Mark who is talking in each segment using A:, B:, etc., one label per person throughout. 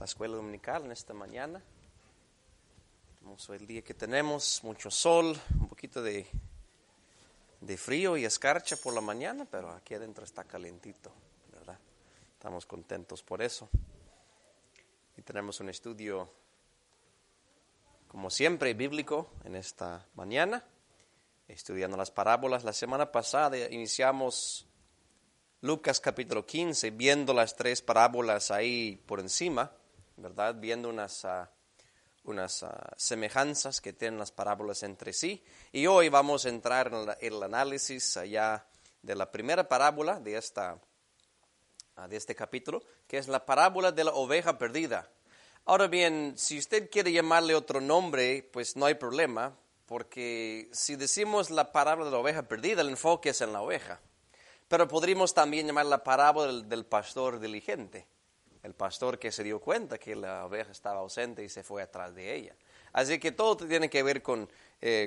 A: la escuela dominical en esta mañana. El día que tenemos mucho sol, un poquito de frío y escarcha por la mañana, pero aquí adentro está calentito, ¿verdad? Estamos contentos por eso. Y tenemos un estudio, como siempre, bíblico en esta mañana, estudiando las parábolas. La semana pasada iniciamos Lucas capítulo 15, viendo las tres parábolas ahí por encima, ¿verdad? Viendo unas semejanzas que tienen las parábolas entre sí. Y hoy vamos a entrar en el análisis allá de la primera parábola de este capítulo, que es la parábola de la oveja perdida. Ahora bien, si usted quiere llamarle otro nombre, pues no hay problema, porque si decimos la parábola de la oveja perdida, el enfoque es en la oveja. Pero podríamos también llamar la parábola del pastor diligente, el pastor que se dio cuenta que la oveja estaba ausente y se fue atrás de ella. Así que todo tiene que ver con el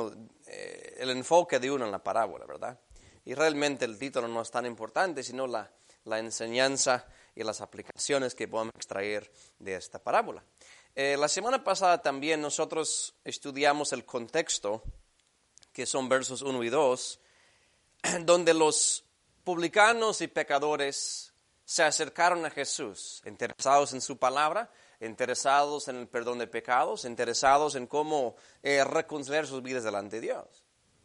A: enfoque de uno en la parábola, ¿verdad? Y realmente el título no es tan importante, sino la enseñanza y las aplicaciones que podemos extraer de esta parábola. La semana pasada también nosotros estudiamos el contexto, que son versos 1 y 2, donde los publicanos y pecadores se acercaron a Jesús, interesados en su palabra, interesados en el perdón de pecados, interesados en cómo reconciliar sus vidas delante de Dios.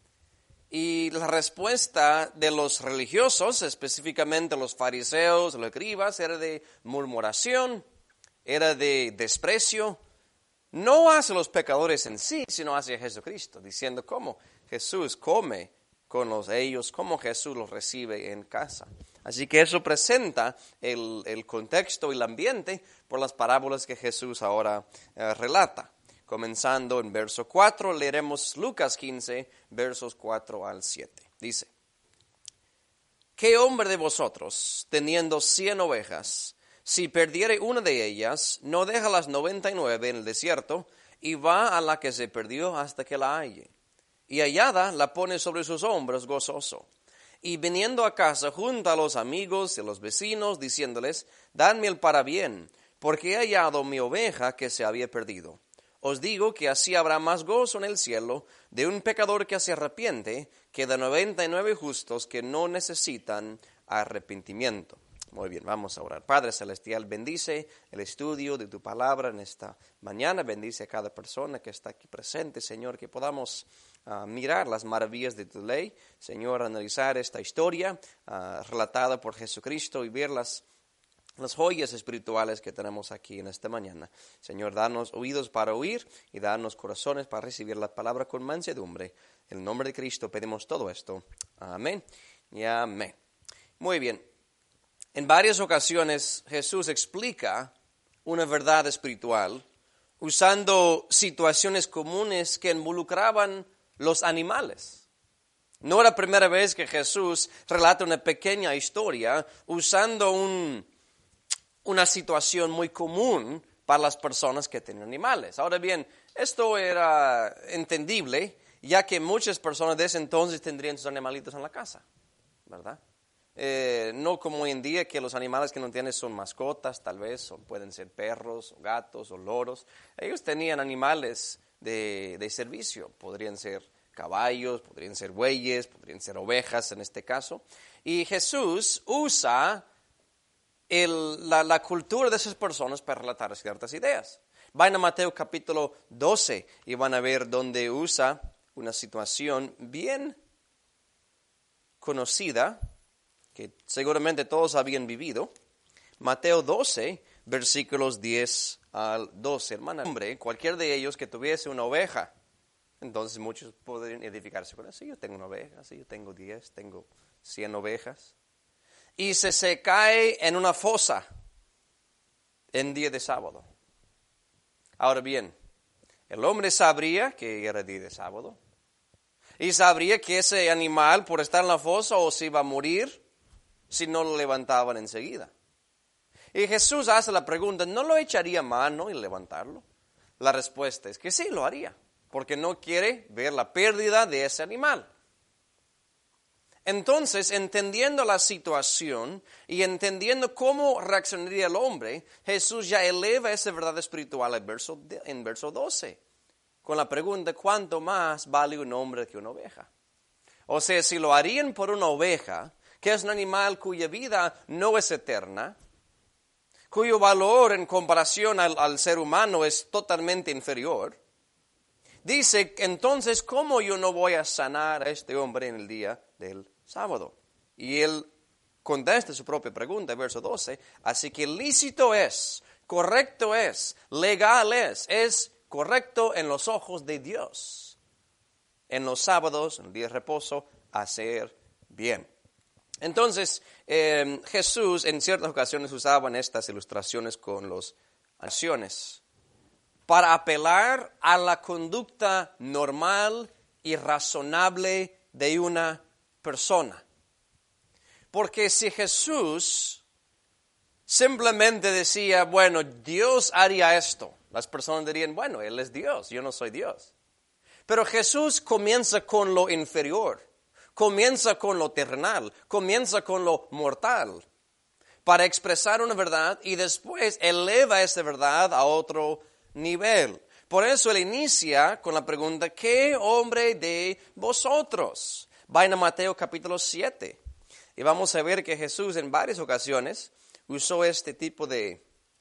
A: Y la respuesta de los religiosos, específicamente los fariseos, los escribas, era de murmuración, era de desprecio, no hacia los pecadores en sí, sino hacia Jesucristo, diciendo cómo Jesús come con ellos, cómo Jesús los recibe en casa. Así que eso presenta el contexto y el ambiente por las parábolas que Jesús ahora relata. Comenzando en verso 4, leeremos Lucas 15, versos 4 al 7. Dice: ¿Qué hombre de vosotros, teniendo 100 ovejas, si perdiere una de ellas, no deja las 99 en el desierto y va a la que se perdió hasta que la halle? Y hallada la pone sobre sus hombros gozoso. Y viniendo a casa junta a los amigos y a los vecinos, diciéndoles: dadme el parabién, porque he hallado mi oveja que se había perdido. Os digo que así habrá más gozo en el cielo de un pecador que se arrepiente que de 99 justos que no necesitan arrepentimiento. Muy bien, vamos a orar. Padre Celestial, bendice el estudio de tu palabra en esta mañana. Bendice a cada persona que está aquí presente, Señor, que podamos mirar las maravillas de tu ley. Señor, analizar esta historia relatada por Jesucristo y ver las joyas espirituales que tenemos aquí en esta mañana. Señor, danos oídos para oír y danos corazones para recibir la palabra con mansedumbre. En el nombre de Cristo pedimos todo esto. Amén y amén. Muy bien. En varias ocasiones Jesús explica una verdad espiritual usando situaciones comunes que involucraban los animales. No era la primera vez que Jesús relata una pequeña historia usando una situación muy común para las personas que tienen animales. Ahora bien, esto era entendible, ya que muchas personas de ese entonces tendrían sus animalitos en la casa, ¿verdad? No como hoy en día, que los animales que no tienen son mascotas, tal vez, o pueden ser perros, o gatos, o loros. Ellos tenían animales de servicio, podrían ser caballos, podrían ser bueyes, podrían ser ovejas en este caso. Y Jesús usa la cultura de esas personas para relatar ciertas ideas. Vayan a Mateo capítulo 12 y van a ver donde usa una situación bien conocida, que seguramente todos habían vivido. Mateo 12, versículos 10 al 12. Hermana, hombre, cualquier de ellos que tuviese una oveja, entonces muchos podrían edificarse con eso. Yo tengo una oveja, sí, yo tengo 10, tengo 100 ovejas. Y se cae en una fosa en día de sábado. Ahora bien, el hombre sabría que era día de sábado. Y sabría que ese animal, por estar en la fosa, o se iba a morir si no lo levantaban enseguida. Y Jesús hace la pregunta: ¿no lo echaría mano y levantarlo? La respuesta es que sí, lo haría, porque no quiere ver la pérdida de ese animal. Entonces, entendiendo la situación y entendiendo cómo reaccionaría el hombre, Jesús ya eleva esa verdad espiritual en verso 12, con la pregunta, ¿cuánto más vale un hombre que una oveja? O sea, si lo harían por una oveja, que es un animal cuya vida no es eterna, cuyo valor en comparación al ser humano es totalmente inferior, dice, entonces, ¿cómo yo no voy a sanar a este hombre en el día del sábado? Y él contesta su propia pregunta, verso 12, así que lícito es, correcto es, legal es correcto en los ojos de Dios. En los sábados, en el día de reposo, hacer bien. Entonces, Jesús en ciertas ocasiones usaba estas ilustraciones con las acciones para apelar a la conducta normal y razonable de una persona. Porque si Jesús simplemente decía, bueno, Dios haría esto, las personas dirían, bueno, Él es Dios, yo no soy Dios. Pero Jesús comienza con lo inferior, comienza con lo terrenal, comienza con lo mortal, para expresar una verdad y después eleva esa verdad a otro nivel. Por eso Él inicia con la pregunta, ¿qué hombre de vosotros? Vayan a Mateo capítulo 7 y vamos a ver que Jesús en varias ocasiones usó este tipo de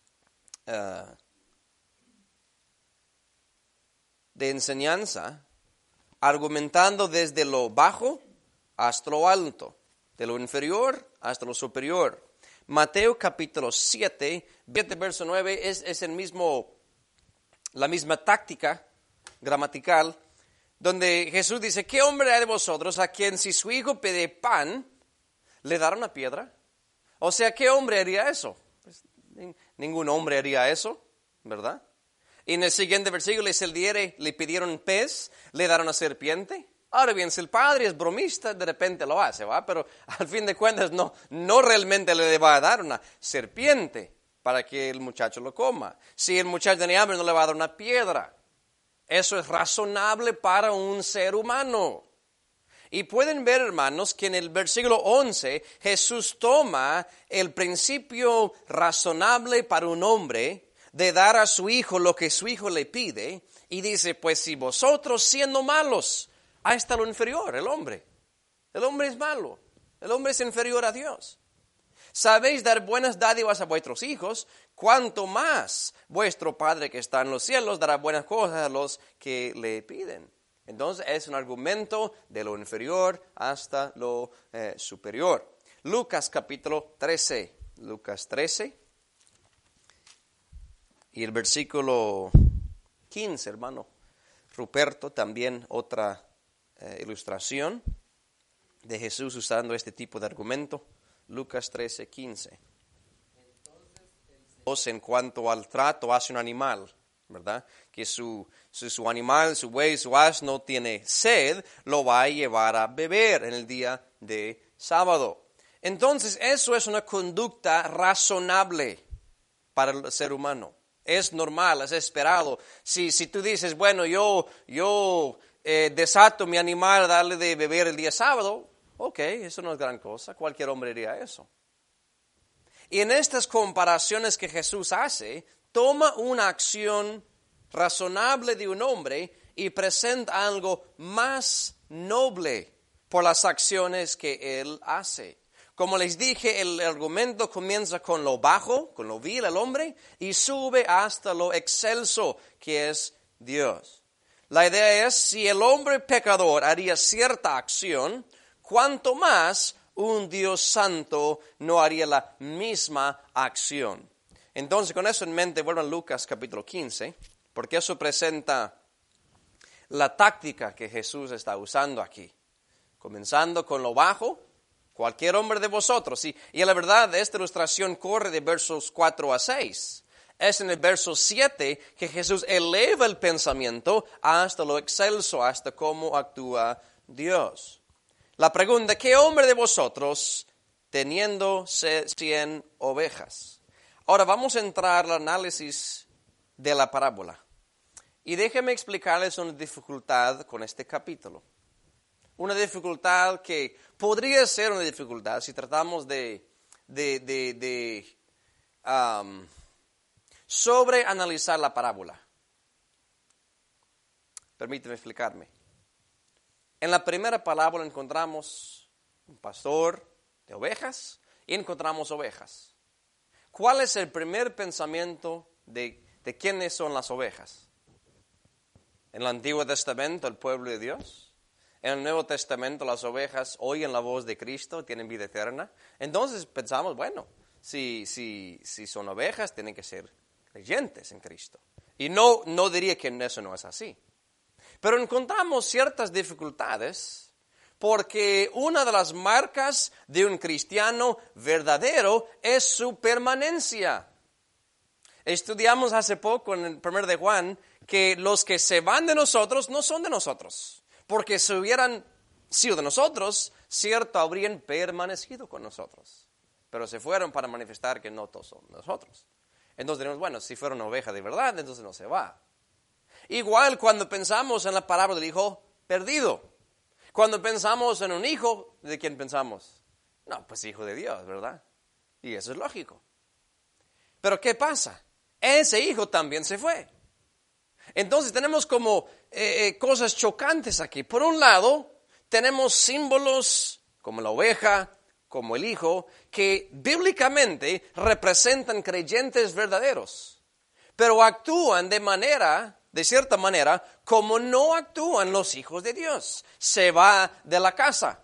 A: enseñanza, argumentando desde lo bajo hasta lo alto, de lo inferior hasta lo superior. Mateo capítulo 7, verso 9 es la misma táctica gramatical, donde Jesús dice, ¿qué hombre hay de vosotros a quien si su hijo pide pan, le dará una piedra? O sea, ¿qué hombre haría eso? Pues, ningún hombre haría eso, ¿verdad? Y en el siguiente versículo, si el diere le pidieron pez, le dará una serpiente. Ahora bien, si el padre es bromista, de repente lo hace, ¿va? Pero al fin de cuentas no realmente le va a dar una serpiente para que el muchacho lo coma. Si el muchacho tiene hambre, no le va a dar una piedra. Eso es razonable para un ser humano. Y pueden ver, hermanos, que en el versículo 11 Jesús toma el principio razonable para un hombre de dar a su hijo lo que su hijo le pide y dice, pues si vosotros siendo malos, ahí está lo inferior, el hombre. El hombre es malo, el hombre es inferior a Dios. Sabéis dar buenas dádivas a vuestros hijos, cuanto más vuestro Padre que está en los cielos dará buenas cosas a los que le piden. Entonces es un argumento de lo inferior hasta lo superior. Lucas capítulo 13. Lucas 13. Y el versículo 15, hermano. Ruperto, también otra ilustración de Jesús usando este tipo de argumento. Lucas 13, 15. Entonces, en cuanto al trato hacia un animal, ¿verdad? Que su animal, su buey, su asno tiene sed, lo va a llevar a beber en el día de sábado. Entonces, eso es una conducta razonable para el ser humano. Es normal, es esperado. Si tú dices, bueno, yo desato mi animal a darle de beber el día sábado, ok, eso no es gran cosa. Cualquier hombre haría eso. Y en estas comparaciones que Jesús hace, toma una acción razonable de un hombre y presenta algo más noble por las acciones que él hace. Como les dije, el argumento comienza con lo bajo, con lo vil el hombre, y sube hasta lo excelso que es Dios. La idea es, si el hombre pecador haría cierta acción, cuanto más un Dios santo no haría la misma acción. Entonces, con eso en mente, vuelvan a Lucas capítulo 15, porque eso presenta la táctica que Jesús está usando aquí. Comenzando con lo bajo, cualquier hombre de vosotros. Y la verdad, esta ilustración corre de versos 4 a 6. Es en el verso 7 que Jesús eleva el pensamiento hasta lo excelso, hasta cómo actúa Dios. La pregunta, ¿qué hombre de vosotros teniendo 100 ovejas? Ahora vamos a entrar al análisis de la parábola. Y déjenme explicarles una dificultad con este capítulo. Una dificultad que podría ser una dificultad si tratamos de sobreanalizar la parábola. Permíteme explicarme. En la primera parábola encontramos un pastor de ovejas y encontramos ovejas. ¿Cuál es el primer pensamiento de quiénes son las ovejas? En el Antiguo Testamento, el pueblo de Dios. En el Nuevo Testamento, las ovejas oyen la voz de Cristo, tienen vida eterna. Entonces pensamos, bueno, si son ovejas, tienen que ser creyentes en Cristo. Y no diría que eso no es así. Pero encontramos ciertas dificultades porque una de las marcas de un cristiano verdadero es su permanencia. Estudiamos hace poco en el 1 de Juan que los que se van de nosotros no son de nosotros. Porque si hubieran sido de nosotros, cierto, habrían permanecido con nosotros. Pero se fueron para manifestar que no todos son nosotros. Entonces diremos, bueno, si fueron oveja de verdad, entonces no se va. Igual cuando pensamos en la parábola del hijo perdido. Cuando pensamos en un hijo, ¿de quién pensamos? No, pues hijo de Dios, ¿verdad? Y eso es lógico. Pero ¿qué pasa? Ese hijo también se fue. Entonces tenemos como cosas chocantes aquí. Por un lado, tenemos símbolos como la oveja, como el hijo, que bíblicamente representan creyentes verdaderos, pero actúan de cierta manera, como no actúan los hijos de Dios. Se va de la casa,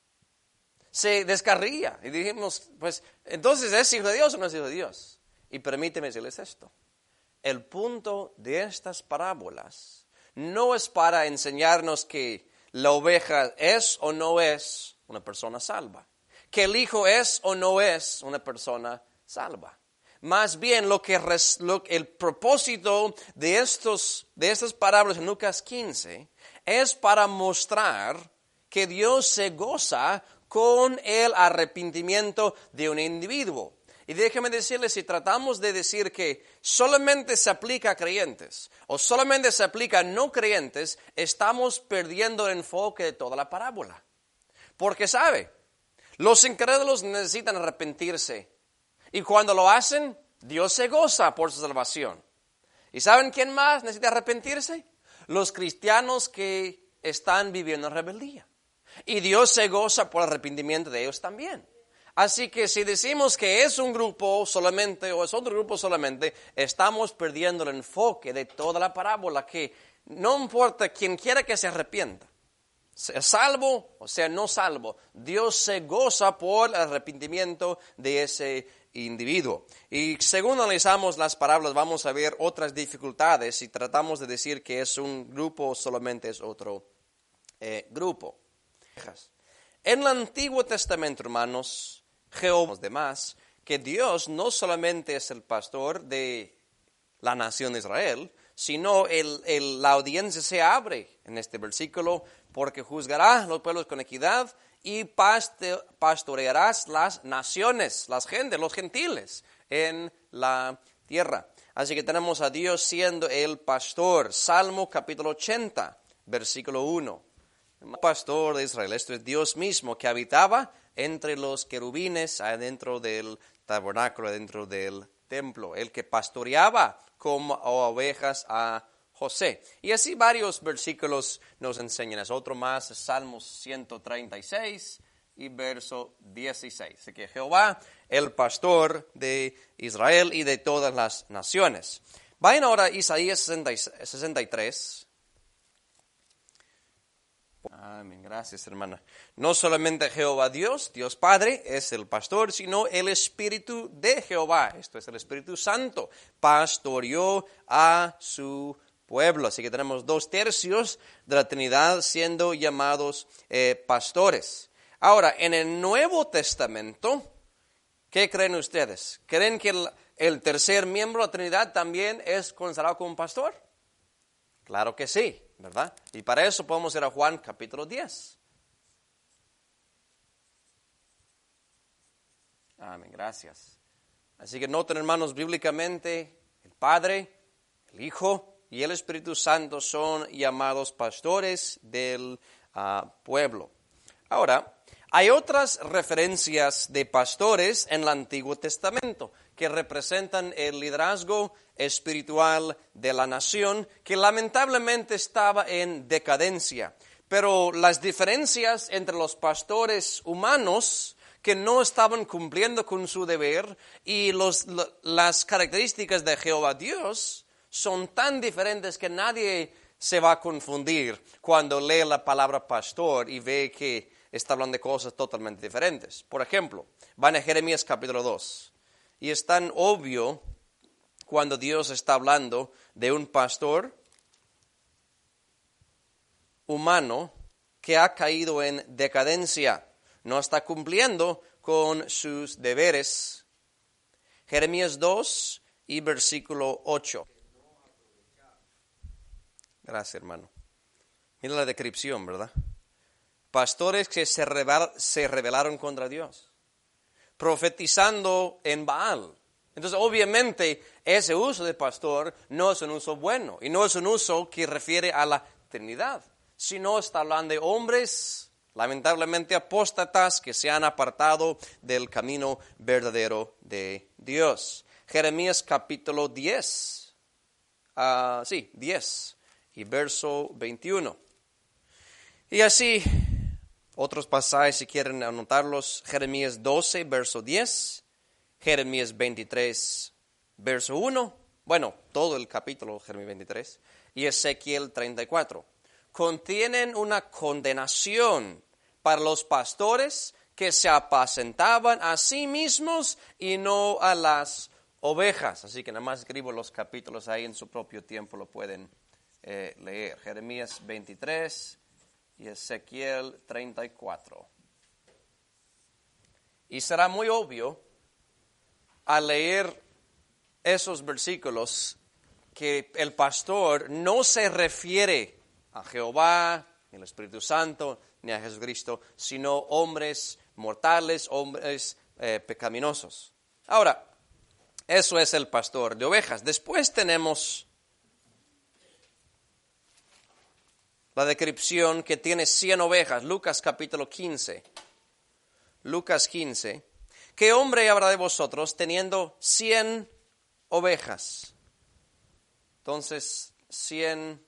A: se descarría. Y dijimos, pues, entonces, ¿es hijo de Dios o no es hijo de Dios? Y permíteme decirles esto. El punto de estas parábolas no es para enseñarnos que la oveja es o no es una persona salva, que el hijo es o no es una persona salva. Más bien el propósito de estas parábolas en Lucas 15 es para mostrar que Dios se goza con el arrepentimiento de un individuo. Y déjeme decirles, si tratamos de decir que solamente se aplica a creyentes o solamente se aplica a no creyentes, estamos perdiendo el enfoque de toda la parábola. Porque sabe, los incrédulos necesitan arrepentirse. Y cuando lo hacen, Dios se goza por su salvación. ¿Y saben quién más necesita arrepentirse? Los cristianos que están viviendo en rebeldía. Y Dios se goza por el arrepentimiento de ellos también. Así que si decimos que es un grupo solamente o es otro grupo solamente, estamos perdiendo el enfoque de toda la parábola, que no importa quien quiera que se arrepienta, sea salvo o sea no salvo, Dios se goza por el arrepentimiento de ese individuo. Y según analizamos las parábolas, vamos a ver otras dificultades si tratamos de decir que es un grupo o solamente es otro grupo. En el Antiguo Testamento, hermanos, Jehová, demás, que Dios no solamente es el pastor de la nación de Israel, sino la audiencia se abre en este versículo, porque juzgará a los pueblos con equidad y pastorearás las naciones, las gentes, los gentiles en la tierra. Así que tenemos a Dios siendo el pastor. Salmo capítulo 80, versículo 1. El pastor de Israel, esto es Dios mismo que habitaba entre los querubines adentro del tabernáculo, adentro del templo, el que pastoreaba como ovejas a José. Y así varios versículos nos enseñan. Es otro más, Salmos 136 y verso 16. Así que Jehová, el pastor de Israel y de todas las naciones. Vayan ahora a Isaías 63. Amén, gracias hermana. No solamente Jehová Dios, Dios Padre, es el pastor, sino el Espíritu de Jehová, esto es el Espíritu Santo, pastoreó a su pueblo. Así que tenemos 2/3 de la Trinidad siendo llamados pastores. Ahora, en el Nuevo Testamento, ¿qué creen ustedes? ¿Creen que el tercer miembro de la Trinidad también es considerado como un pastor? Claro que sí, ¿verdad? Y para eso podemos ir a Juan capítulo 10. Amén, gracias. Así que noten, hermanos, bíblicamente el Padre, el Hijo y el Espíritu Santo son llamados pastores del pueblo. Ahora, hay otras referencias de pastores en el Antiguo Testamento que representan el liderazgo espiritual de la nación que lamentablemente estaba en decadencia. Pero las diferencias entre los pastores humanos que no estaban cumpliendo con su deber y las características de Jehová Dios son tan diferentes que nadie se va a confundir cuando lee la palabra pastor y ve que está hablando de cosas totalmente diferentes. Por ejemplo, van a Jeremías capítulo 2 y es tan obvio cuando Dios está hablando de un pastor humano que ha caído en decadencia, no está cumpliendo con sus deberes. Jeremías 2 y versículo 8. Gracias, hermano. Mira la descripción, ¿verdad? Pastores que se rebelaron contra Dios, profetizando en Baal. Entonces, obviamente, ese uso de pastor no es un uso bueno y no es un uso que refiere a la Trinidad, sino está hablando de hombres, lamentablemente apóstatas, que se han apartado del camino verdadero de Dios. Jeremías capítulo 10, 10 y verso 21. Y así, otros pasajes si quieren anotarlos, Jeremías 12, verso 10, Jeremías 23, verso 1, bueno, todo el capítulo Jeremías 23, y Ezequiel 34. Contienen una condenación para los pastores que se apacentaban a sí mismos y no a las ovejas. Así que nada más escribo los capítulos ahí en su propio tiempo, lo pueden leer. Jeremías 23 y Ezequiel 34. Y será muy obvio al leer esos versículos que el pastor no se refiere a Jehová, ni al Espíritu Santo, ni a Jesucristo, sino hombres mortales, hombres pecaminosos. Ahora, eso es el pastor de ovejas. Después tenemos la descripción que tiene 100 ovejas, Lucas capítulo 15. Lucas 15. ¿Qué hombre habrá de vosotros teniendo 100 ovejas? Entonces, 100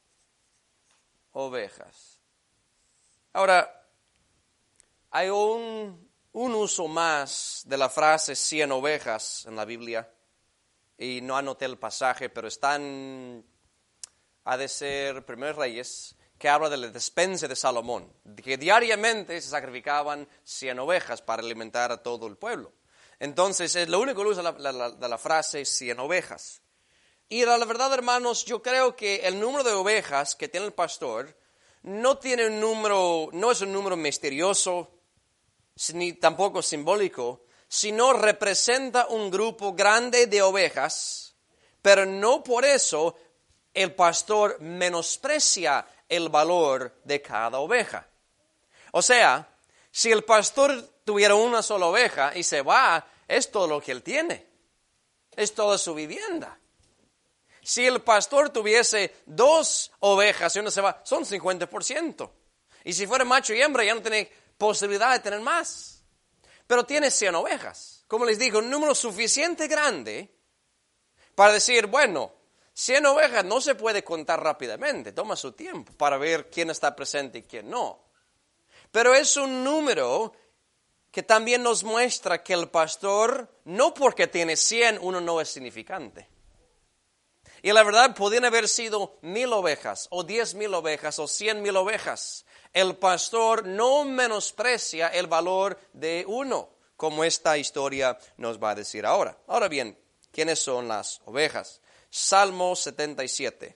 A: ovejas. Ahora, hay un uso más de la frase 100 ovejas en la Biblia, y no anoté el pasaje, pero ha de ser Primeros Reyes, que habla de la despensa de Salomón, que diariamente se sacrificaban 100 ovejas para alimentar a todo el pueblo. Entonces, es lo único que usa de la frase 100 ovejas. Y la verdad, hermanos, yo creo que el número de ovejas que tiene el pastor no es un número misterioso, ni tampoco simbólico, sino representa un grupo grande de ovejas, pero no por eso el pastor menosprecia el valor de cada oveja. O sea, si el pastor tuviera una sola oveja y se va, es todo lo que él tiene, es toda su vivienda. Si el pastor tuviese 2 ovejas y una se va, son 50%. Y si fuera macho y hembra, ya no tiene posibilidad de tener más. Pero tiene 100 ovejas. Como les digo, un número suficiente grande para decir, bueno, 100 ovejas no se puede contar rápidamente, toma su tiempo para ver quién está presente y quién no. Pero es un número que también nos muestra que el pastor, no porque tiene 100, uno no es significante. Y la verdad, podían haber sido 1,000 ovejas, o 10,000 ovejas, o 100,000 ovejas. El pastor no menosprecia el valor de uno, como esta historia nos va a decir ahora. Ahora bien, ¿quiénes son las ovejas? Salmo 77.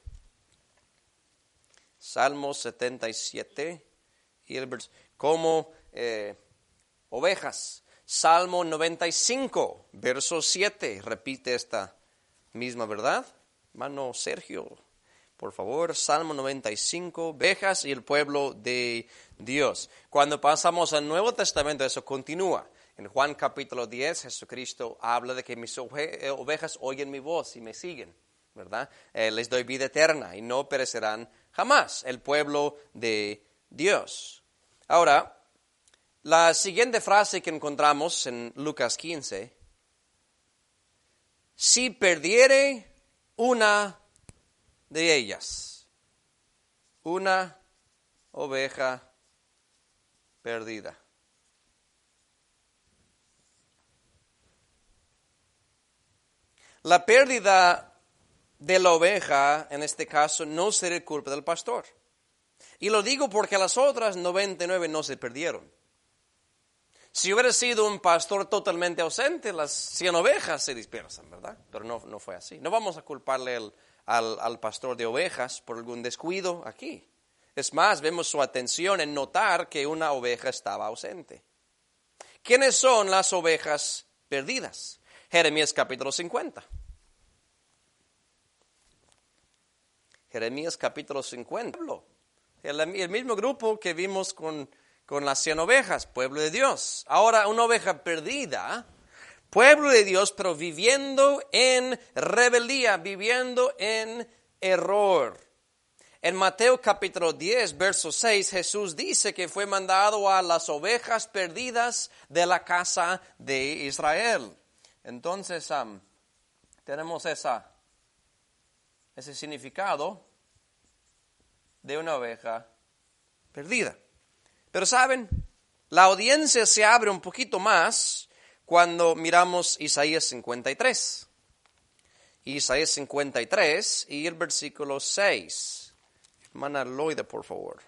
A: Salmo 77. Y el como ovejas. Salmo 95, verso 7. Repite esta misma verdad. Hermano Sergio, por favor, Salmo 95, ovejas y el pueblo de Dios. Cuando pasamos al Nuevo Testamento, eso continúa. En Juan capítulo 10, Jesucristo habla de que mis ovejas oyen mi voz y me siguen, ¿verdad? Les doy vida eterna y no perecerán jamás. El pueblo de Dios. Ahora, la siguiente frase que encontramos en Lucas 15, si perdiere una de ellas, una oveja perdida. La pérdida de la oveja, en este caso, no será culpa del pastor. Y lo digo porque las otras 99 no se perdieron. Si hubiera sido un pastor totalmente ausente, las 100 ovejas se dispersan, ¿verdad? Pero no fue así. No vamos a culparle al pastor de ovejas por algún descuido aquí. Es más, vemos su atención en notar que una oveja estaba ausente. ¿Quiénes son las ovejas perdidas? Jeremías capítulo 50. Jeremías capítulo 50. El mismo grupo que vimos con las 100 ovejas, pueblo de Dios. Ahora una oveja perdida, pueblo de Dios, pero viviendo en rebeldía, viviendo en error. En Mateo capítulo 10, verso 6, Jesús dice que fue mandado a las ovejas perdidas de la casa de Israel. Entonces, tenemos ese significado de una oveja perdida. Pero saben, la audiencia se abre un poquito más cuando miramos Isaías 53. Isaías 53 y el versículo 6. Hermana Loida, por favor.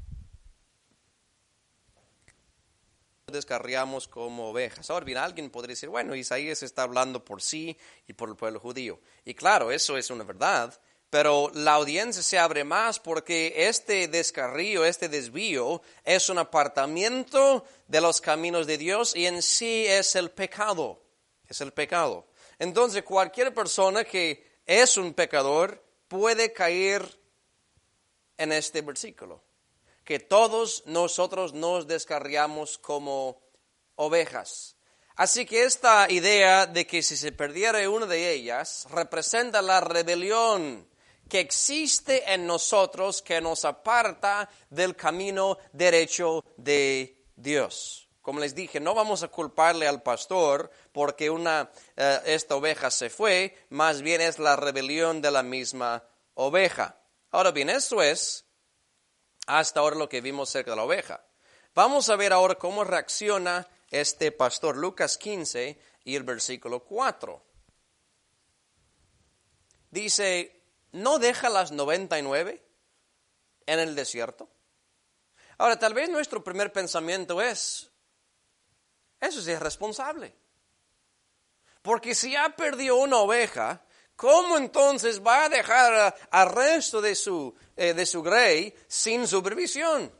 A: Descarriamos como ovejas. Ahora bien, alguien podría decir, bueno, Isaías está hablando por sí y por el pueblo judío. Y claro, eso es una verdad, pero la audiencia se abre más porque este descarrío, este desvío, es un apartamiento de los caminos de Dios y en sí es el pecado. Es el pecado. Entonces, cualquier persona que es un pecador puede caer en este versículo, que todos nosotros nos descarriamos como ovejas. Así que esta idea de que si se perdiera una de ellas representa la rebelión que existe en nosotros, que nos aparta del camino derecho de Dios. Como les dije, no vamos a culparle al pastor porque esta oveja se fue, más bien es la rebelión de la misma oveja. Ahora bien, eso es hasta ahora lo que vimos cerca de la oveja. Vamos a ver ahora cómo reacciona este pastor. Lucas 15 y el versículo 4. Dice, ¿no deja las 99 en el desierto? Ahora, tal vez nuestro primer pensamiento es, eso es irresponsable. Porque si ya perdió una oveja, ¿cómo entonces va a dejar al resto de su grey sin supervisión?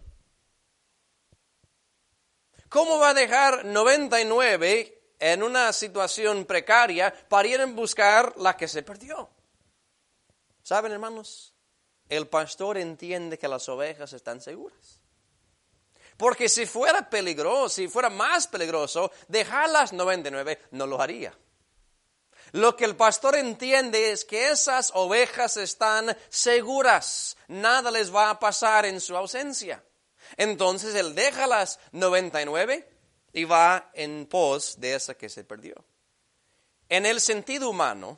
A: ¿Cómo va a dejar 99 en una situación precaria para ir a buscar la que se perdió? ¿Saben, hermanos? El pastor entiende que las ovejas están seguras. Porque si fuera peligroso, si fuera más peligroso, dejar las 99 no lo haría. Lo que el pastor entiende es que esas ovejas están seguras. Nada les va a pasar en su ausencia. Entonces él deja las 99 y va en pos de esa que se perdió. En el sentido humano,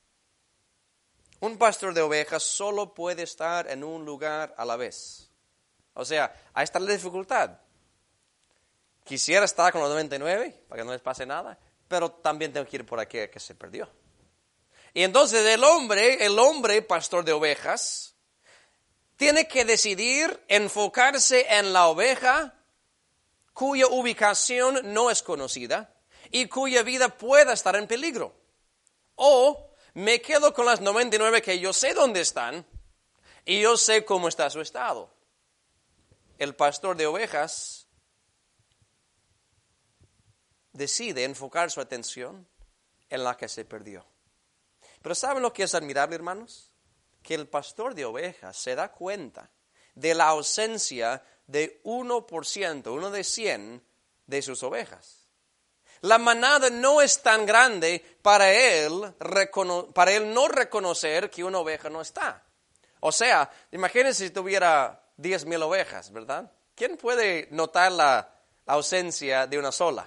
A: un pastor de ovejas solo puede estar en un lugar a la vez. O sea, ahí está la dificultad. Quisiera estar con los 99 para que no les pase nada, pero también tengo que ir por aquella que se perdió. Y entonces el hombre pastor de ovejas, tiene que decidir enfocarse en la oveja cuya ubicación no es conocida y cuya vida pueda estar en peligro. O me quedo con las 99 que yo sé dónde están y yo sé cómo está su estado. El pastor de ovejas decide enfocar su atención en la que se perdió. Pero ¿saben lo que es admirable, hermanos? Que el pastor de ovejas se da cuenta de la ausencia de 1%, 1 de 100 de sus ovejas. La manada no es tan grande para él no reconocer que una oveja no está. O sea, imagínense si tuviera 10,000 ovejas, ¿verdad? ¿Quién puede notar la ausencia de una sola?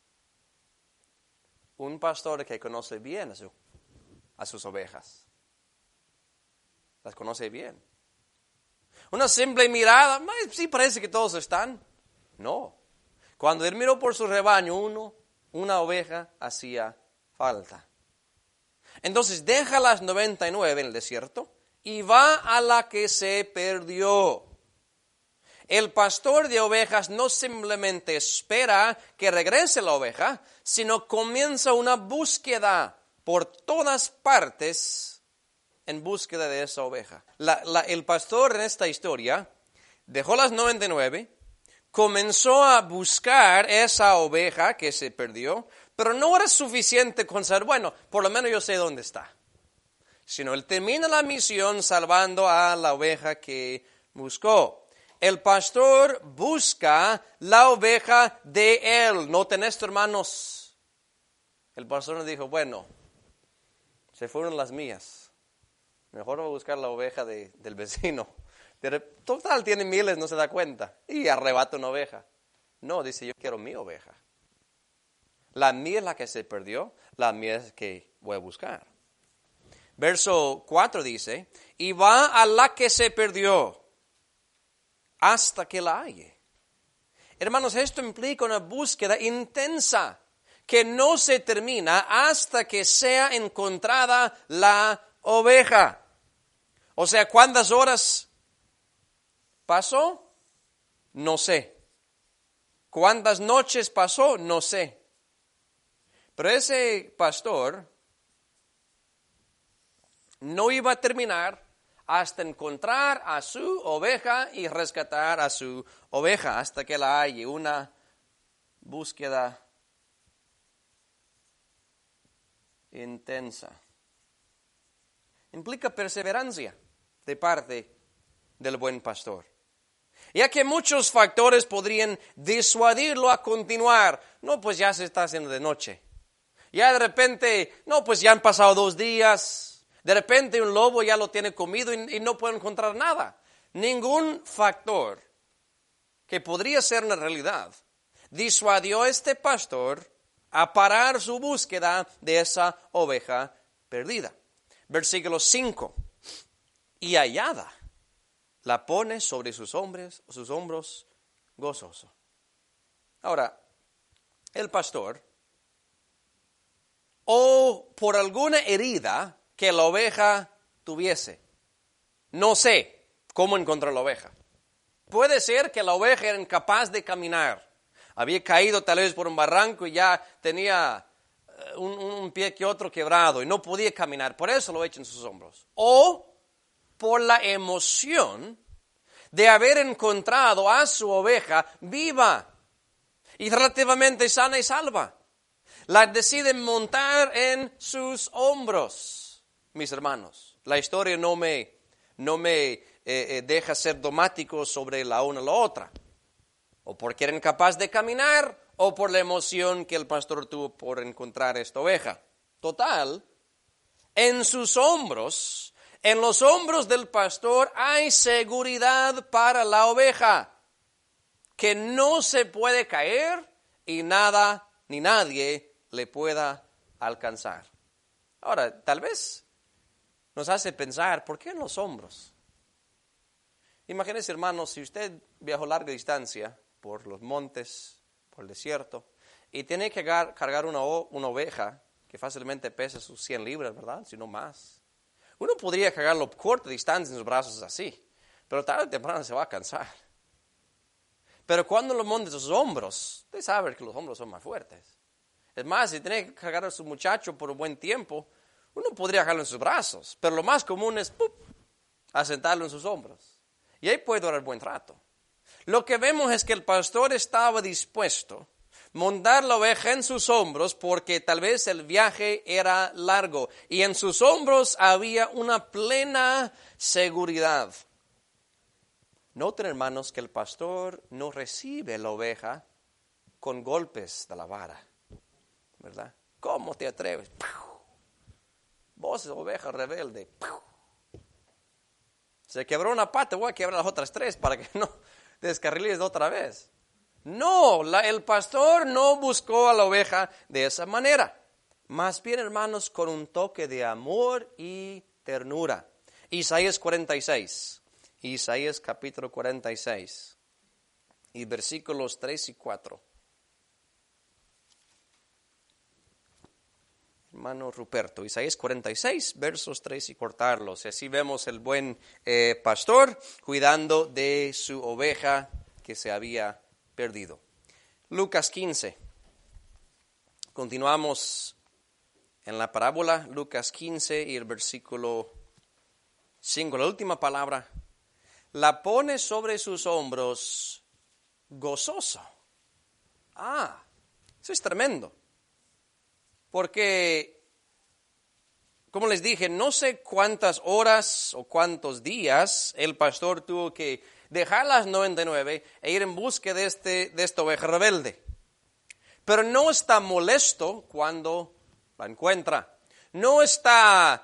A: Un pastor que conoce bien a sus ovejas. Las conoce bien. Una simple mirada, sí parece que todos están. No. Cuando él miró por su rebaño, una oveja hacía falta. Entonces deja las 99 en el desierto y va a la que se perdió. El pastor de ovejas no simplemente espera que regrese la oveja, sino comienza una búsqueda por todas partes en búsqueda de esa oveja. El pastor en esta historia dejó las 99, comenzó a buscar esa oveja que se perdió, pero no era suficiente con saber, bueno, por lo menos yo sé dónde está. Sino él termina la misión salvando a la oveja que buscó. El pastor busca la oveja de él. Noten esto, hermanos. El pastor nos dijo, bueno, se fueron las mías. Mejor voy a buscar la oveja del vecino. Total, tiene miles, no se da cuenta. Y arrebata una oveja. No, dice, yo quiero mi oveja. La mía es la que se perdió, la mía es que voy a buscar. Verso 4 dice, y va a la que se perdió hasta que la halle. Hermanos, esto implica una búsqueda intensa que no se termina hasta que sea encontrada la oveja. O sea, ¿cuántas horas pasó? No sé. ¿Cuántas noches pasó? No sé. Pero ese pastor no iba a terminar hasta encontrar a su oveja y rescatar a su oveja hasta que la halle. Una búsqueda intensa. Implica perseverancia de parte del buen pastor. Ya que muchos factores podrían disuadirlo a continuar. No, pues ya se está haciendo de noche. Ya de repente, no, pues ya han pasado 2 días. De repente un lobo ya lo tiene comido y no puede encontrar nada. Ningún factor que podría ser una realidad disuadió a este pastor a parar su búsqueda de esa oveja perdida. Versículo 5. Y hallada, la pone sobre sus hombros gozoso. Ahora, el pastor, o por alguna herida que la oveja tuviese, no sé cómo encontró la oveja. Puede ser que la oveja era incapaz de caminar. Había caído tal vez por un barranco y ya tenía un pie que otro quebrado y no podía caminar. Por eso lo echa en sus hombros. O por la emoción de haber encontrado a su oveja viva y relativamente sana y salva. La decide montar en sus hombros, mis hermanos. La historia no me deja ser dogmático sobre la una o la otra. O porque era incapaz de caminar, o por la emoción que el pastor tuvo por encontrar esta oveja. Total, en sus hombros, en los hombros del pastor hay seguridad para la oveja, que no se puede caer y nada ni nadie le pueda alcanzar. Ahora, tal vez nos hace pensar, ¿por qué en los hombros? Imagínense, hermanos, si usted viajó larga distancia por los montes, por el desierto, y tiene que cargar una oveja que fácilmente pesa sus 100 libras, ¿verdad? Si no más. Uno podría cargarlo corta distancia en sus brazos así, pero tarde o temprano se va a cansar. Pero cuando lo monta en sus hombros, usted sabe que los hombros son más fuertes. Es más, si tiene que cargar a su muchacho por un buen tiempo, uno podría cargarlo en sus brazos, pero lo más común es asentarlo en sus hombros. Y ahí puede durar buen rato. Lo que vemos es que el pastor estaba dispuesto a montar la oveja en sus hombros porque tal vez el viaje era largo y en sus hombros había una plena seguridad. Noten, hermanos, que el pastor no recibe la oveja con golpes de la vara, ¿verdad? ¿Cómo te atreves? ¡Pau! Vos, oveja rebelde. ¡Pau! Se quebró una pata, voy a quebrar las otras 3 para que no descarriles otra vez. No, el pastor no buscó a la oveja de esa manera. Más bien, hermanos, con un toque de amor y ternura. Isaías 46. Isaías capítulo 46. Y versículos 3 y 4. Hermano Ruperto, Isaías 46, versos 3 y cortarlos. Y así vemos el buen pastor cuidando de su oveja que se había perdido. Lucas 15. Continuamos en la parábola, Lucas 15 y el versículo 5. La última palabra. La pone sobre sus hombros gozoso. Eso es tremendo. Porque, como les dije, no sé cuántas horas o cuántos días el pastor tuvo que dejar las 99 e ir en busca de esta oveja rebelde. Pero no está molesto cuando la encuentra. No está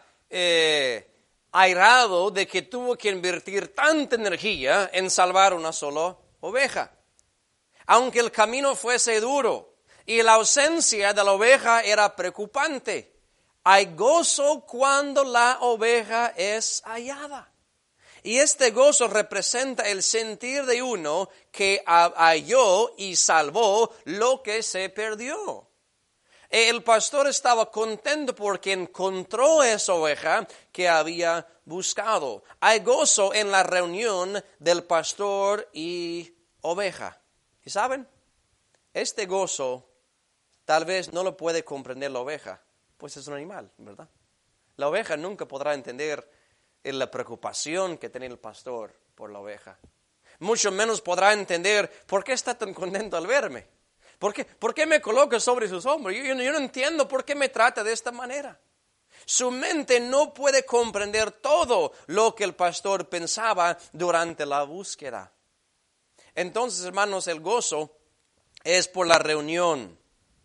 A: airado de que tuvo que invertir tanta energía en salvar una sola oveja. Aunque el camino fuese duro y la ausencia de la oveja era preocupante, hay gozo cuando la oveja es hallada. Y este gozo representa el sentir de uno que halló y salvó lo que se perdió. El pastor estaba contento porque encontró esa oveja que había buscado. Hay gozo en la reunión del pastor y oveja. ¿Y saben? Este gozo tal vez no lo puede comprender la oveja, pues es un animal, ¿verdad? La oveja nunca podrá entender la preocupación que tiene el pastor por la oveja. Mucho menos podrá entender por qué está tan contento al verme. ¿Por qué me coloca sobre sus hombros? Yo no entiendo por qué me trata de esta manera. Su mente no puede comprender todo lo que el pastor pensaba durante la búsqueda. Entonces, hermanos, el gozo es por la reunión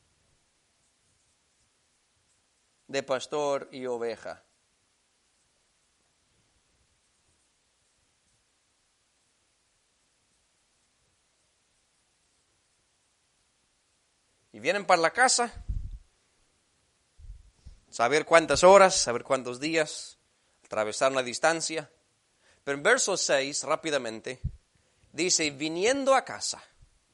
A: de pastor y oveja. Y vienen para la casa, saber cuántas horas, saber cuántos días, atravesar la distancia. Pero en verso 6, rápidamente, dice, viniendo a casa.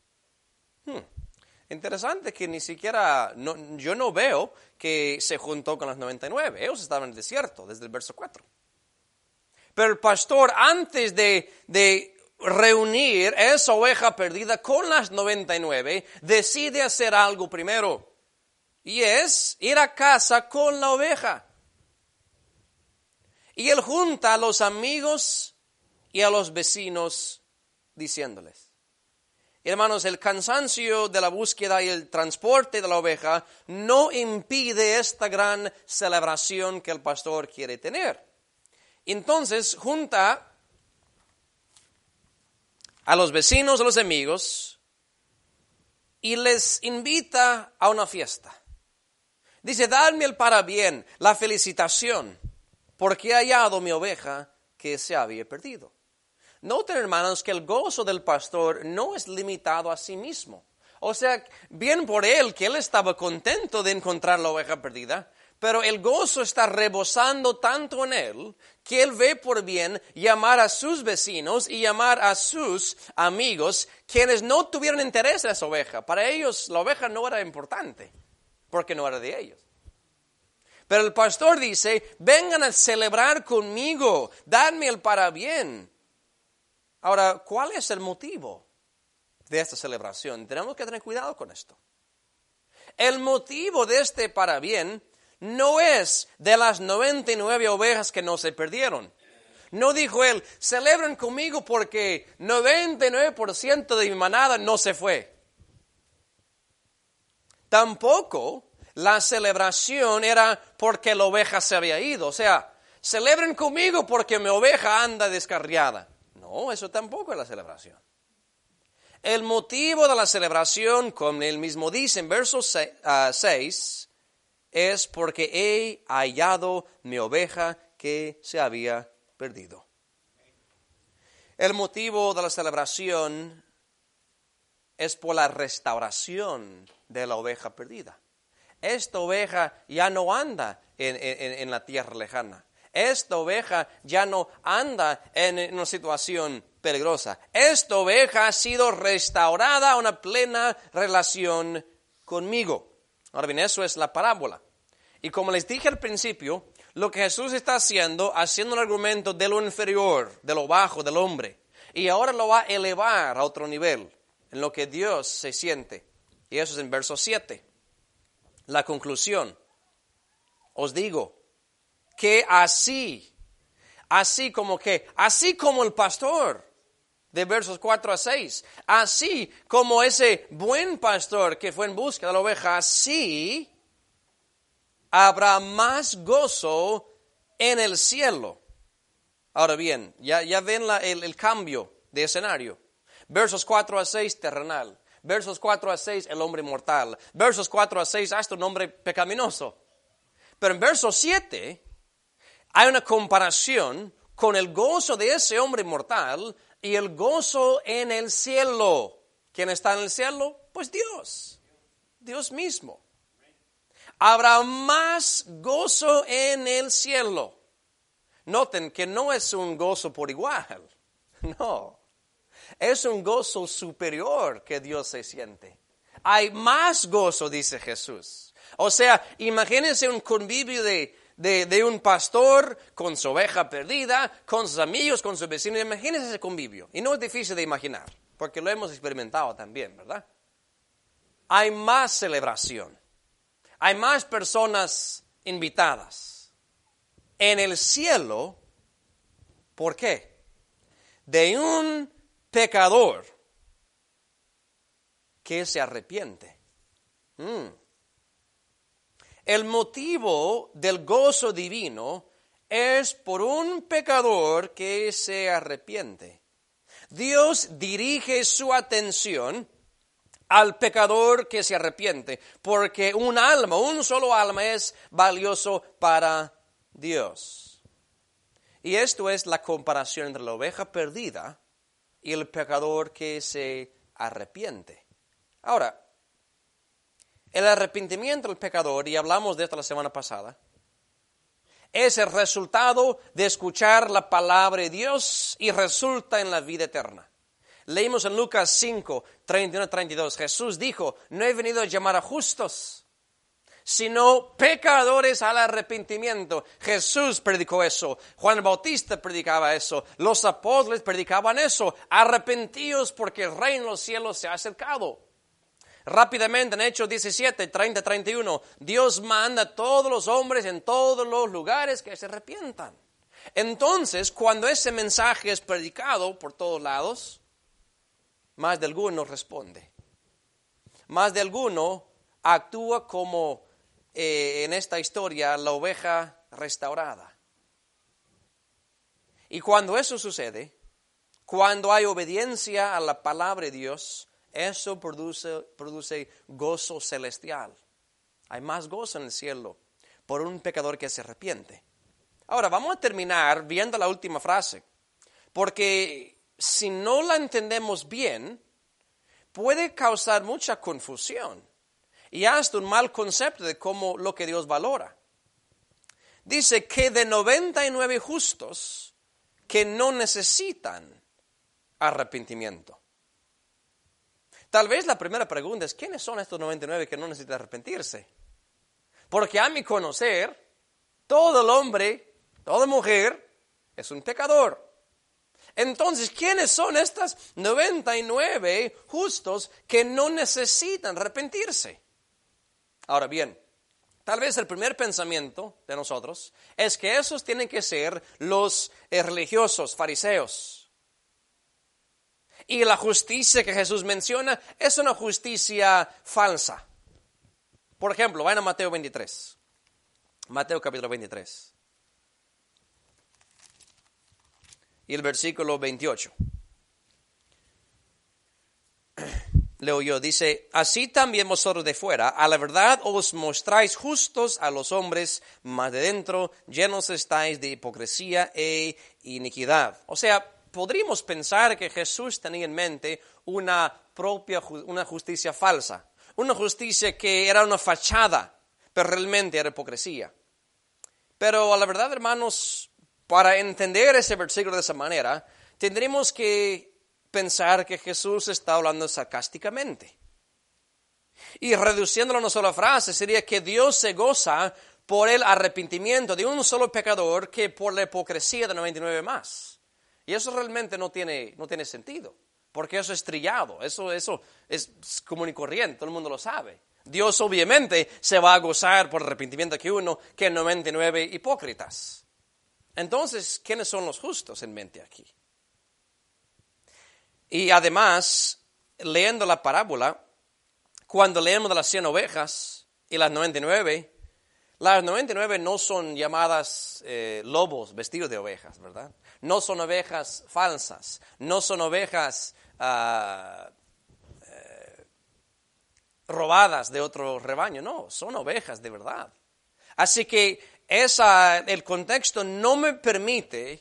A: Interesante que ni siquiera, yo no veo que se juntó con las 99. Ellos estaban en el desierto, desde el verso 4. Pero el pastor, antes de reunir esa oveja perdida con las 99, decide hacer algo primero. Y es ir a casa con la oveja. Y él junta a los amigos y a los vecinos diciéndoles. Hermanos, el cansancio de la búsqueda y el transporte de la oveja no impide esta gran celebración que el pastor quiere tener. Entonces, junta a los vecinos, a los amigos, y les invita a una fiesta. Dice, dadme el parabién, la felicitación, porque he hallado mi oveja que se había perdido. Noten, hermanos, que el gozo del pastor no es limitado a sí mismo. O sea, bien por él, que él estaba contento de encontrar la oveja perdida, pero el gozo está rebosando tanto en él, que él ve por bien llamar a sus vecinos y llamar a sus amigos, quienes no tuvieron interés en esa oveja. Para ellos la oveja no era importante, porque no era de ellos. Pero el pastor dice, vengan a celebrar conmigo, dadme el parabién. Ahora, ¿cuál es el motivo de esta celebración? Tenemos que tener cuidado con esto. El motivo de este parabién no es de las 99 ovejas que no se perdieron. No dijo él, celebren conmigo porque 99% de mi manada no se fue. Tampoco la celebración era porque la oveja se había ido. O sea, celebren conmigo porque mi oveja anda descarriada. No, eso tampoco es la celebración. El motivo de la celebración, como él mismo dice en verso 6, es porque he hallado mi oveja que se había perdido. El motivo de la celebración es por la restauración de la oveja perdida. Esta oveja ya no anda en la tierra lejana. Esta oveja ya no anda en una situación peligrosa. Esta oveja ha sido restaurada a una plena relación conmigo. Ahora bien, eso es la parábola. Y como les dije al principio, lo que Jesús está haciendo un argumento de lo inferior, de lo bajo, del hombre. Y ahora lo va a elevar a otro nivel, en lo que Dios se siente. Y eso es en verso 7. La conclusión. Os digo que así como el pastor, de versos 4 a 6, así como ese buen pastor que fue en busca de la oveja, así habrá más gozo en el cielo. Ahora bien, ya ven el cambio de escenario. Versos 4 a 6, terrenal. Versos 4 a 6, el hombre mortal. Versos 4 a 6, hasta un hombre pecaminoso. Pero en verso 7 hay una comparación con el gozo de ese hombre mortal y el gozo en el cielo. ¿Quién está en el cielo? Pues Dios. Dios mismo. Habrá más gozo en el cielo. Noten que no es un gozo por igual. No. Es un gozo superior que Dios se siente. Hay más gozo, dice Jesús. O sea, imagínense un convivio de un pastor con su oveja perdida, con sus amigos, con sus vecinos. Imagínense ese convivio. Y no es difícil de imaginar, porque lo hemos experimentado también, ¿verdad? Hay más celebración. Hay más personas invitadas. En el cielo, ¿por qué? De un pecador que se arrepiente. El motivo del gozo divino es por un pecador que se arrepiente. Dios dirige su atención al pecador que se arrepiente, porque un solo alma es valioso para Dios. Y esto es la comparación entre la oveja perdida y el pecador que se arrepiente. Ahora, el arrepentimiento del pecador, y hablamos de esto la semana pasada, es el resultado de escuchar la palabra de Dios y resulta en la vida eterna. Leímos en Lucas 5, 31-32, Jesús dijo, no he venido a llamar a justos, sino pecadores al arrepentimiento. Jesús predicó eso, Juan el Bautista predicaba eso, los apóstoles predicaban eso, arrepentíos porque el reino de los cielos se ha acercado. Rápidamente en Hechos 17, 30-31, Dios manda a todos los hombres en todos los lugares que se arrepientan. Entonces, cuando ese mensaje es predicado por todos lados, más de alguno responde. Más de alguno actúa como en esta historia la oveja restaurada. Y cuando eso sucede, cuando hay obediencia a la palabra de Dios, eso produce gozo celestial. Hay más gozo en el cielo por un pecador que se arrepiente. Ahora, vamos a terminar viendo la última frase, porque si no la entendemos bien, puede causar mucha confusión y hasta un mal concepto de cómo lo que Dios valora. Dice que de 99 justos que no necesitan arrepentimiento. Tal vez la primera pregunta es, ¿quiénes son estos 99 que no necesitan arrepentirse? Porque a mi conocer, todo el hombre, toda mujer, es un pecador. Entonces, ¿quiénes son estas 99 justos que no necesitan arrepentirse? Ahora bien, tal vez el primer pensamiento de nosotros es que esos tienen que ser los religiosos, fariseos. Y la justicia que Jesús menciona es una justicia falsa. Por ejemplo, vayan a Mateo 23. Mateo capítulo 23. Y el versículo 28. Leo yo, dice, así también vosotros de fuera, a la verdad os mostráis justos a los hombres, mas de dentro llenos estáis de hipocresía e iniquidad. O sea, podríamos pensar que Jesús tenía en mente una justicia falsa, una justicia que era una fachada, pero realmente era hipocresía. Pero a la verdad, hermanos, para entender ese versículo de esa manera, tendremos que pensar que Jesús está hablando sarcásticamente. Y reduciéndolo a una sola frase, sería que Dios se goza por el arrepentimiento de un solo pecador que por la hipocresía de 99 más. Y eso realmente no tiene sentido, porque eso es trillado, eso es común y corriente, todo el mundo lo sabe. Dios obviamente se va a gozar por el arrepentimiento que uno, que 99 hipócritas. Entonces, ¿quiénes son los justos en mente aquí? Y además, leyendo la parábola, cuando leemos de las 100 ovejas y las 99 no son llamadas lobos vestidos de ovejas, ¿verdad? No son ovejas falsas, no son ovejas robadas de otro rebaño, no, son ovejas de verdad. Así que el contexto no me permite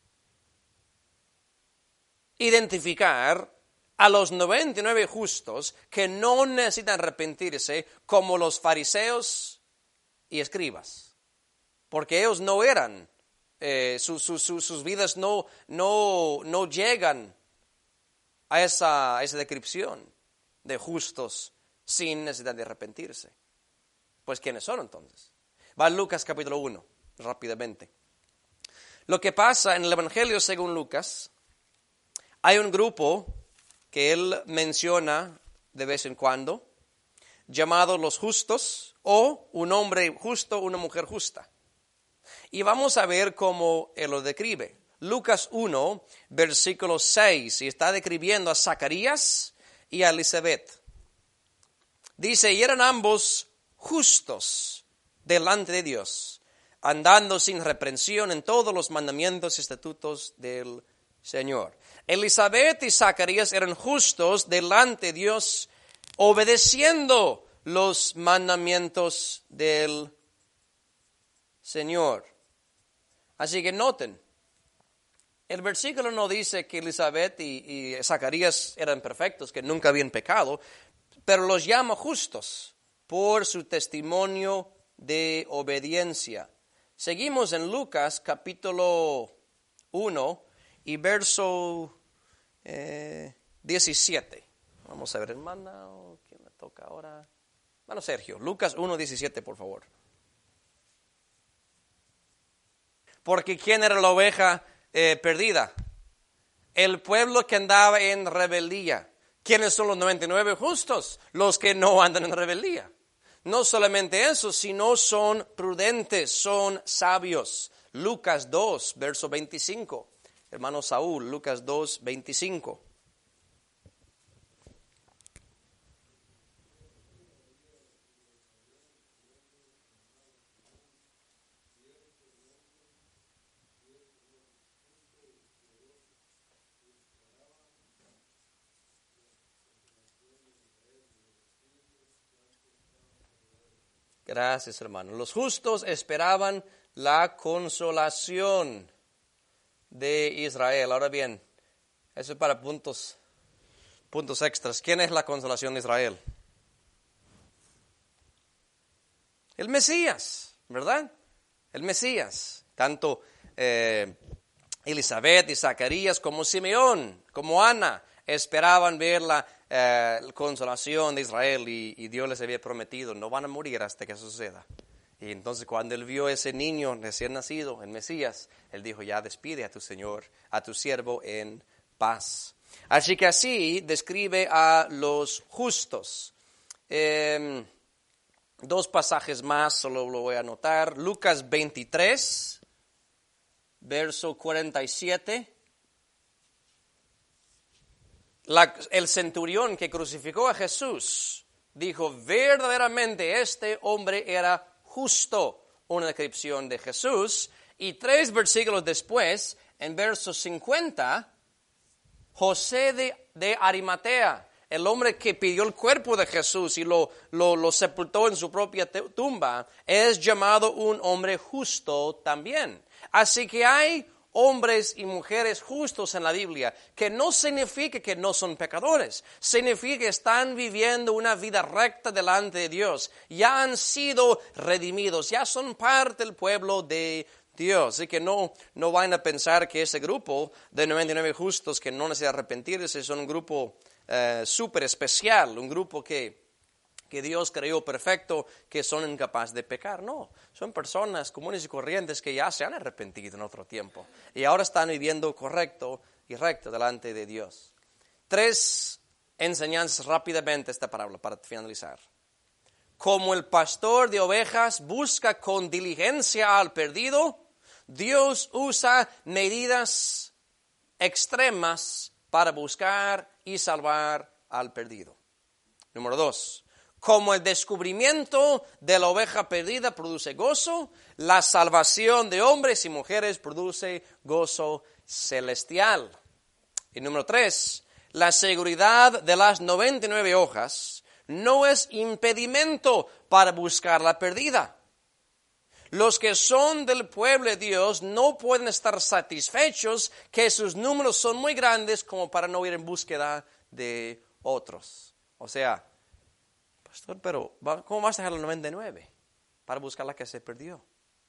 A: identificar a los 99 justos que no necesitan arrepentirse como los fariseos y escribas, porque ellos no eran, sus vidas no llegan a esa descripción de justos sin necesidad de arrepentirse. Pues, ¿quiénes son entonces? Va a Lucas capítulo 1, rápidamente. Lo que pasa en el Evangelio según Lucas, hay un grupo que él menciona de vez en cuando, llamados los justos, o un hombre justo, una mujer justa. Y vamos a ver cómo él lo describe. Lucas 1, versículo 6, y está describiendo a Zacarías y a Elizabeth. Dice, y eran ambos justos delante de Dios, andando sin reprensión en todos los mandamientos y estatutos del Señor. Elizabeth y Zacarías eran justos delante de Dios, obedeciendo los mandamientos del Señor. Así que noten, el versículo no dice que Elizabeth y Zacarías eran perfectos, que nunca habían pecado, pero los llama justos por su testimonio de obediencia. Seguimos en Lucas capítulo 1 y verso 17. Vamos a ver, hermana, ¿quién me toca ahora? Bueno, Sergio, Lucas 1, 17, por favor. Porque ¿quién era la oveja perdida? El pueblo que andaba en rebeldía. ¿Quiénes son los 99 justos? Los que no andan en rebeldía. No solamente eso, sino son prudentes, son sabios. Lucas 2, verso 25. Hermano Saúl, Lucas 2, 25. Gracias, hermano. Los justos esperaban la consolación de Israel. Ahora bien, eso es para puntos extras. ¿Quién es la consolación de Israel? El Mesías, ¿verdad? El Mesías. Tanto Elizabeth y Zacarías como Simeón, como Ana, esperaban ver la consolación de Israel y Dios les había prometido, no van a morir hasta que eso suceda. Y entonces cuando él vio a ese niño recién nacido, el Mesías, él dijo, ya despide a tu Señor, a tu siervo en paz. Así que así describe a los justos. Dos pasajes más, solo lo voy a anotar. Lucas 23, verso 47. El centurión que crucificó a Jesús dijo, verdaderamente este hombre era justo, una descripción de Jesús. Y 3 versículos después, en verso 50, José de Arimatea, el hombre que pidió el cuerpo de Jesús y lo sepultó en su propia tumba, es llamado un hombre justo también. Así que hay hombres y mujeres justos en la Biblia, que no significa que no son pecadores, significa que están viviendo una vida recta delante de Dios, ya han sido redimidos, ya son parte del pueblo de Dios. Así que no vayan a pensar que ese grupo de 99 justos que no necesitan arrepentirse son un grupo súper especial, un grupo que Dios creó perfecto, que son incapaces de pecar. No, son personas comunes y corrientes que ya se han arrepentido en otro tiempo y ahora están viviendo correcto y recto delante de Dios. 3 enseñanzas rápidamente esta parábola para finalizar. Como el pastor de ovejas busca con diligencia al perdido, Dios usa medidas extremas para buscar y salvar al perdido. Número 2. Como el descubrimiento de la oveja perdida produce gozo, la salvación de hombres y mujeres produce gozo celestial. Y número 3, la seguridad de las 99 ovejas no es impedimento para buscar la perdida. Los que son del pueblo de Dios no pueden estar satisfechos que sus números son muy grandes como para no ir en búsqueda de otros. O sea, pastor, pero ¿cómo vas a dejar los 99 para buscar la que se perdió?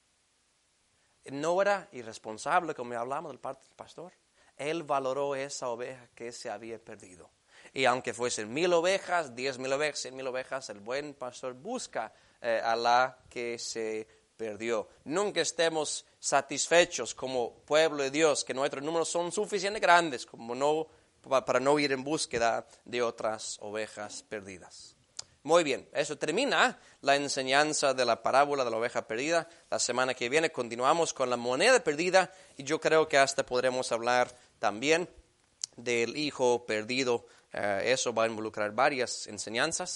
A: No era irresponsable, como hablamos del parte del pastor. Él valoró esa oveja que se había perdido. Y aunque fuesen 1,000 ovejas, 10,000 ovejas, 100,000 ovejas, el buen pastor busca a la que se perdió. Nunca estemos satisfechos como pueblo de Dios, que nuestros números son suficientemente grandes para no ir en búsqueda de otras ovejas perdidas. Muy bien, eso termina la enseñanza de la parábola de la oveja perdida. La semana que viene continuamos con la moneda perdida y yo creo que hasta podremos hablar también del hijo perdido. Eso va a involucrar varias enseñanzas.